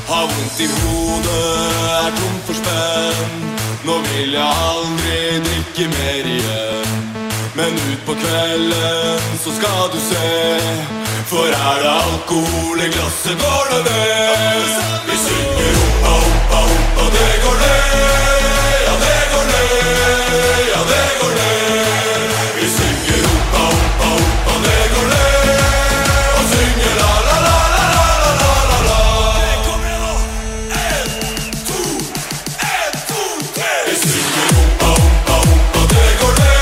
Har vondt i hodet, tom for spenn. Nå vil jeg aldri drikke mer igjen. Men ut på kvelden så skal du se, for det alkohol i glasset går det ned. Vi synger oppa, oppa, oppa, det går ned. Ja, det går ned, ja, det går ned. Vi synger oppa, oppa, oppa, det går ned. Og synger la, la, la, la, la, la, la, la. Kom igjen nå, 1, 2, 1, 2, 3. Vi synger oppa, oppa, oppa, det går ned.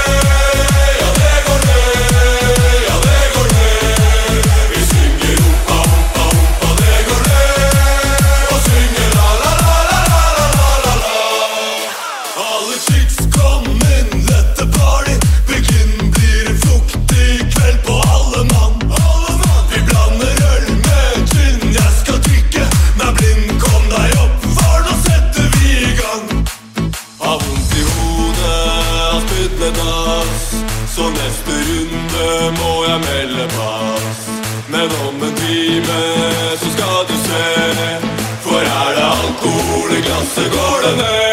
Så neste runde må jeg melde pass. Men om en time så skal du se, for det alkohol i glasset går det ned.